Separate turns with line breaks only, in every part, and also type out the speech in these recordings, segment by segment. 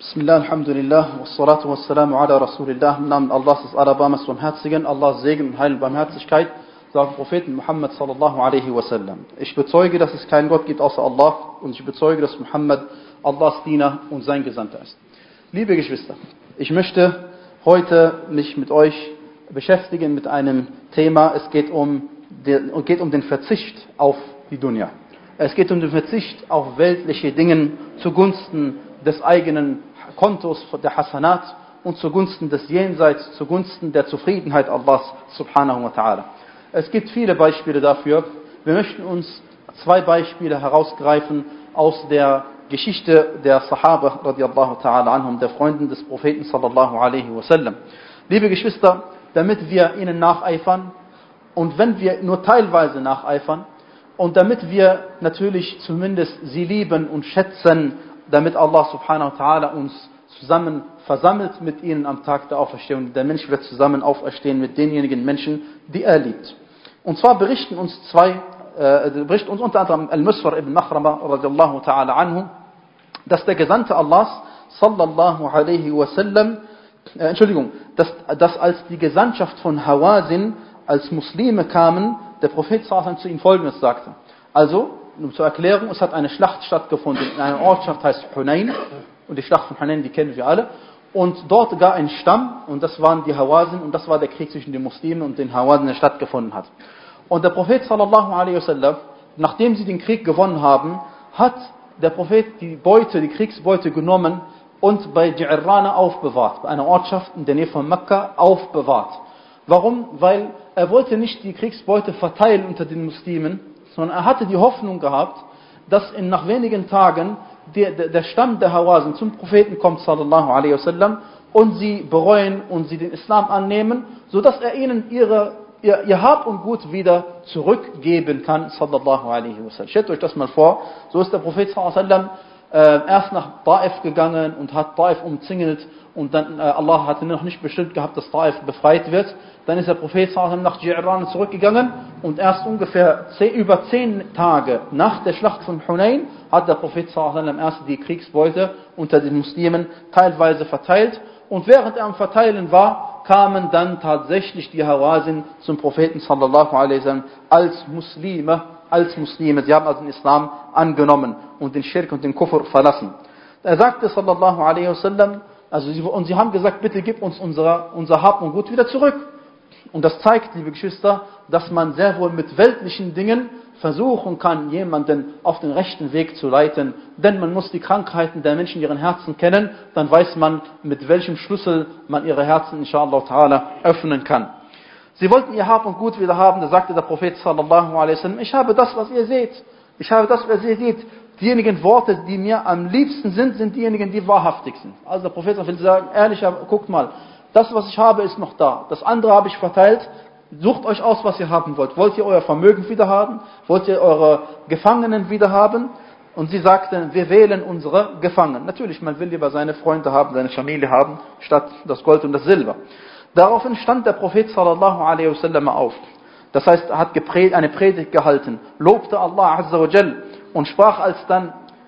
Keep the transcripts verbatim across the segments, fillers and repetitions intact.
Bismillah, alhamdulillah, wassalatu wassalamu ala Rasulillah. Im Namen Allahs des Allerbarmers Barmherzigen, Allahs Segen und Heil und Barmherzigkeit, sagt Propheten Muhammad sallallahu alaihi wasallam. Ich bezeuge, dass es keinen Gott gibt außer Allah und ich bezeuge, dass Muhammad Allahs Diener und sein Gesandter ist. Liebe Geschwister, ich möchte heute mich mit euch beschäftigen mit einem Thema. Es geht um, den, geht um den Verzicht auf die Dunya. Es geht um den Verzicht auf weltliche Dinge zugunsten des eigenen Kontos der Hasanat und zugunsten des Jenseits, zugunsten der Zufriedenheit Allahs subhanahu wa ta'ala. Es gibt viele Beispiele dafür. Wir möchten uns zwei Beispiele herausgreifen aus der Geschichte der Sahaba radiallahu ta'ala anhum, der Freunden des Propheten sallallahu alaihi wasallam. Liebe Geschwister, damit wir ihnen nacheifern und wenn wir nur teilweise nacheifern und damit wir natürlich zumindest sie lieben und schätzen, damit Allah subhanahu wa ta'ala uns zusammen versammelt mit ihnen am Tag der Auferstehung. Der Mensch wird zusammen auferstehen mit denjenigen Menschen, die er liebt. Und zwar berichten uns zwei, äh, berichten uns unter anderem Al-Musfar ibn Makhrama radiallahu ta'ala anhu, dass der Gesandte Allahs sallallahu alaihi wasallam, äh, Entschuldigung, dass, dass als die Gesandtschaft von Hawazin als Muslime kamen, der Prophet sallallahu alaihi wasallam zu ihnen Folgendes sagte. Also, um zur Erklärung, es hat eine Schlacht stattgefunden in einer Ortschaft, heißt Hunain, und die Schlacht von Hunain, die kennen wir alle, und dort gar ein Stamm, und das waren die Hawazin, und das war der Krieg zwischen den Muslimen und den Hawazin, der stattgefunden hat. Und der Prophet sallallahu alaihi wasallam, nachdem sie den Krieg gewonnen haben, hat der Prophet die Beute, die Kriegsbeute genommen und bei Ji'irrana aufbewahrt, bei einer Ortschaft in der Nähe von Mekka aufbewahrt. Warum? Weil er wollte nicht die Kriegsbeute verteilen unter den Muslimen, sondern er hatte die Hoffnung gehabt, dass in nach wenigen Tagen der, der, der Stamm der Hawazin zum Propheten kommt, sallallahu alaihi wasallam, und sie bereuen und sie den Islam annehmen, sodass er ihnen ihre, ihr, ihr Hab und Gut wieder zurückgeben kann, sallallahu alaihi wasallam. Stellt euch das mal vor, so ist der Prophet sallallahu alaihi wasallam äh, erst nach Taif gegangen und hat Taif umzingelt und dann äh, Allah hatte noch nicht bestimmt gehabt, dass Taif befreit wird. Dann ist der Prophet sallallahu alaihi wasallam nach Ji'irrana zurückgegangen und erst ungefähr zehn, über zehn Tage nach der Schlacht von Hunain hat der Prophet sallallahu alaihi wasallam erst die Kriegsbeute unter den Muslimen teilweise verteilt. Und während er am Verteilen war, kamen dann tatsächlich die Hawazin zum Propheten sallallahu alaihi wasallam als Muslime, als Muslime. Sie haben also den Islam angenommen und den Schirk und den Kufr verlassen. Er sagte sallallahu alaihi wasallam, also sie, und sie haben gesagt, bitte gib uns unser, unser Hab und Gut wieder zurück. Und das zeigt, liebe Geschwister, dass man sehr wohl mit weltlichen Dingen versuchen kann, jemanden auf den rechten Weg zu leiten. Denn man muss die Krankheiten der Menschen in ihren Herzen kennen, dann weiß man, mit welchem Schlüssel man ihre Herzen, inshallah ta'ala, öffnen kann. Sie wollten ihr Hab und Gut wieder haben, da sagte der Prophet sallallahu alaihi wasallam, ich habe das, was ihr seht. Ich habe das, was ihr seht. Diejenigen Worte, die mir am liebsten sind, sind diejenigen, die wahrhaftig sind. Also der Prophet will sagen, ehrlich, guckt mal, das, was ich habe, ist noch da. Das andere habe ich verteilt. Sucht euch aus, was ihr haben wollt. Wollt ihr euer Vermögen wieder haben? Wollt ihr eure Gefangenen wieder haben? Und sie sagten, wir wählen unsere Gefangenen. Natürlich, man will lieber seine Freunde haben, seine Familie haben, statt das Gold und das Silber. Daraufhin stand der Prophet sallallahu alaihi wasallam auf. Das heißt, er hat eine Predigt gehalten, lobte Allah azza wa jal und sprach alsdann,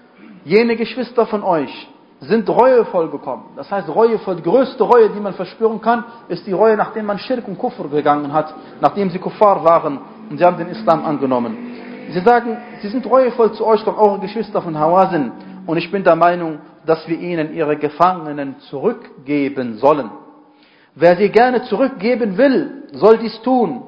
jene Geschwister von euch sind reuevoll gekommen. Das heißt, reuevoll, die größte Reue, die man verspüren kann, ist die Reue, nachdem man Schirk und Kufr begangen hat, nachdem sie Kuffar waren und sie haben den Islam angenommen. Sie sagen, sie sind reuevoll zu euch, doch eure Geschwister von Hawazin. Und ich bin der Meinung, dass wir ihnen ihre Gefangenen zurückgeben sollen. Wer sie gerne zurückgeben will, soll dies tun.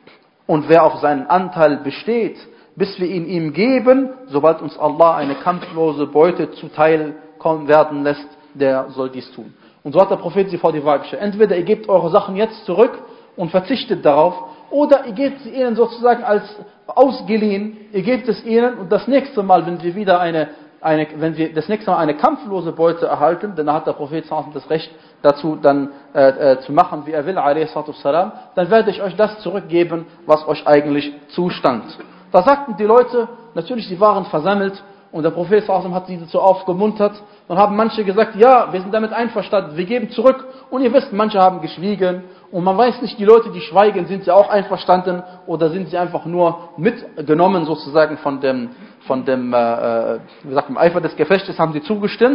Und wer auf seinen Anteil besteht, bis wir ihn ihm geben, sobald uns Allah eine kampflose Beute zuteil kommen werden lässt, der soll dies tun. Und so hat der Prophet sie vor die Wahl gestellt. Entweder ihr gebt eure Sachen jetzt zurück und verzichtet darauf, oder ihr gebt sie ihnen sozusagen als ausgeliehen, ihr gebt es ihnen und das nächste Mal, wenn wir wieder eine, eine wenn wir das nächste Mal eine kampflose Beute erhalten, dann hat der Prophet das Recht dazu, dann äh, äh, zu machen, wie er will, alaihi salatu wassalam, dann werde ich euch das zurückgeben, was euch eigentlich zustand. Da sagten die Leute, natürlich, sie waren versammelt, und der Prophet hat sie dazu aufgemuntert. Dann haben manche gesagt, ja, wir sind damit einverstanden, wir geben zurück. Und ihr wisst, manche haben geschwiegen. Und man weiß nicht, die Leute, die schweigen, sind sie auch einverstanden oder sind sie einfach nur mitgenommen sozusagen von dem, von dem, äh, wie sagt man, Eifer des Gefechtes, haben sie zugestimmt.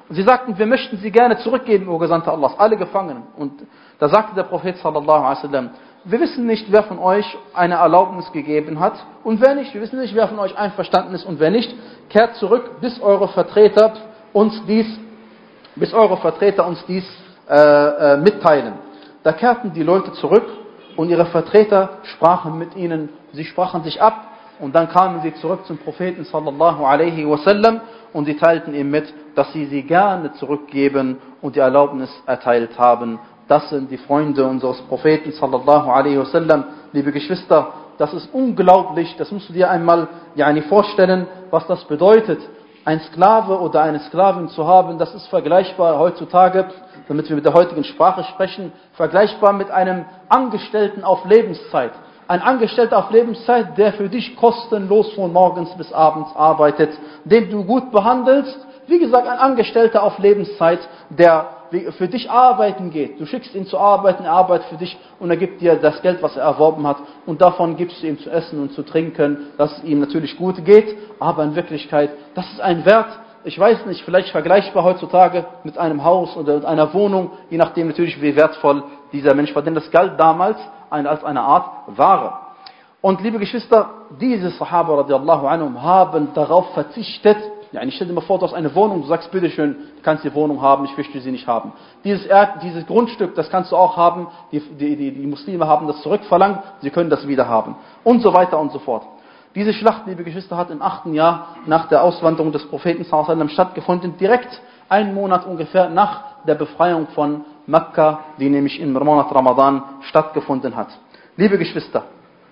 Und sie sagten, wir möchten sie gerne zurückgeben, o Gesandter Allahs, alle Gefangenen. Und da sagte der Prophet sallallahu alaihi wasallam, wir wissen nicht, wer von euch eine Erlaubnis gegeben hat und wer nicht. Wir wissen nicht, wer von euch einverstanden ist und wer nicht. Kehrt zurück, bis eure Vertreter uns dies, bis eure Vertreter uns dies äh, äh, mitteilen. Da kehrten die Leute zurück und ihre Vertreter sprachen mit ihnen, sie sprachen sich ab und dann kamen sie zurück zum Propheten sallallahu alaihi wasallam und sie teilten ihm mit, dass sie sie gerne zurückgeben und die Erlaubnis erteilt haben. Das sind die Freunde unseres Propheten sallallahu alaihi wasallam. Liebe Geschwister, das ist unglaublich, das musst du dir einmal yani, vorstellen, was das bedeutet, ein Sklave oder eine Sklavin zu haben. Das ist vergleichbar heutzutage, damit wir mit der heutigen Sprache sprechen, vergleichbar mit einem Angestellten auf Lebenszeit. Ein Angestellter auf Lebenszeit, der für dich kostenlos von morgens bis abends arbeitet, den du gut behandelst. Wie gesagt, ein Angestellter auf Lebenszeit, der für dich arbeiten geht. Du schickst ihn zu arbeiten, er arbeitet für dich und er gibt dir das Geld, was er erworben hat und davon gibst du ihm zu essen und zu trinken, dass es ihm natürlich gut geht, aber in Wirklichkeit, das ist ein Wert, ich weiß nicht, vielleicht vergleichbar heutzutage mit einem Haus oder mit einer Wohnung, je nachdem natürlich, wie wertvoll dieser Mensch war, denn das galt damals als eine Art Ware. Und liebe Geschwister, diese Sahaba radiallahu anhum haben darauf verzichtet. Ja, ich stell dir mal vor, du hast eine Wohnung, du sagst, bitteschön, du kannst die Wohnung haben, ich möchte sie nicht haben. Dieses, Erd, dieses Grundstück, das kannst du auch haben, die, die, die, die Muslime haben das zurückverlangt, sie können das wieder haben. Und so weiter und so fort. Diese Schlacht, liebe Geschwister, hat im achten Jahr nach der Auswanderung des Propheten sallallahu alaihi wasallam stattgefunden, direkt einen Monat ungefähr nach der Befreiung von Mekka, die nämlich im Monat Ramadan stattgefunden hat. Liebe Geschwister,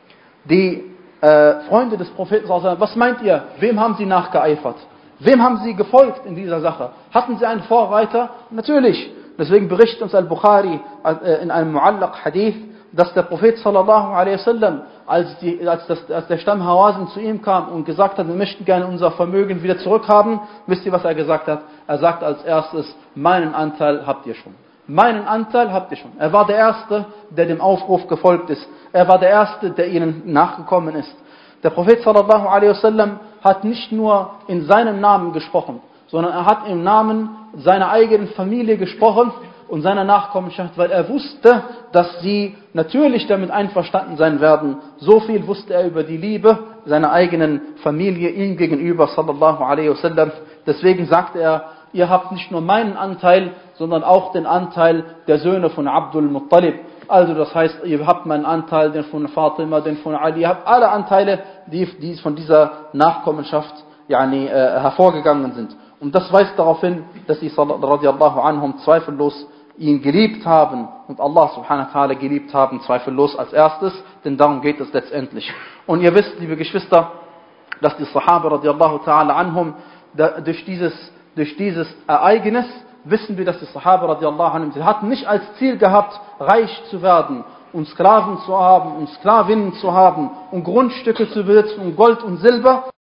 die äh, Freunde des Propheten sallallahu alaihi wasallam, was meint ihr, wem haben sie nachgeeifert? Wem haben sie gefolgt in dieser Sache? Hatten sie einen Vorreiter? Natürlich. Deswegen berichtet uns Al-Bukhari in einem Mu'allaq Hadith, dass der Prophet sallallahu alaihi wasallam, als, die, als, das, als der Stamm Hawazin zu ihm kam und gesagt hat, wir möchten gerne unser Vermögen wieder zurückhaben, wisst ihr, was er gesagt hat? Er sagt als erstes, meinen Anteil habt ihr schon. Meinen Anteil habt ihr schon. Er war der Erste, der dem Aufruf gefolgt ist. Er war der Erste, der ihnen nachgekommen ist. Der Prophet sallallahu alaihi wasallam hat nicht nur in seinem Namen gesprochen, sondern er hat im Namen seiner eigenen Familie gesprochen und seiner Nachkommenschaft, weil er wusste, dass sie natürlich damit einverstanden sein werden. So viel wusste er über die Liebe seiner eigenen Familie ihm gegenüber sallallahu alaihi wasallam. Deswegen sagte er, ihr habt nicht nur meinen Anteil, sondern auch den Anteil der Söhne von Abdul Muttalib. Also das heißt, ihr habt meinen Anteil, den von Fatima, den von Ali, ihr habt alle Anteile, die, die von dieser Nachkommenschaft yani, äh, hervorgegangen sind. Und das weist darauf hin, dass die radiallahu anhum zweifellos ihn geliebt haben und Allah subhanahu wa ta'ala geliebt haben, zweifellos als erstes, denn darum geht es letztendlich. Und ihr wisst, liebe Geschwister, dass die Sahaba radiallahu ta'ala anhum da, durch dieses, durch dieses Ereignis wissen wir, dass die Sahaba radiallahu anhum, sie hatten nicht als Ziel gehabt, reich zu werden und Sklaven zu haben und Sklavinnen zu haben und Grundstücke zu besitzen und Gold und Silber,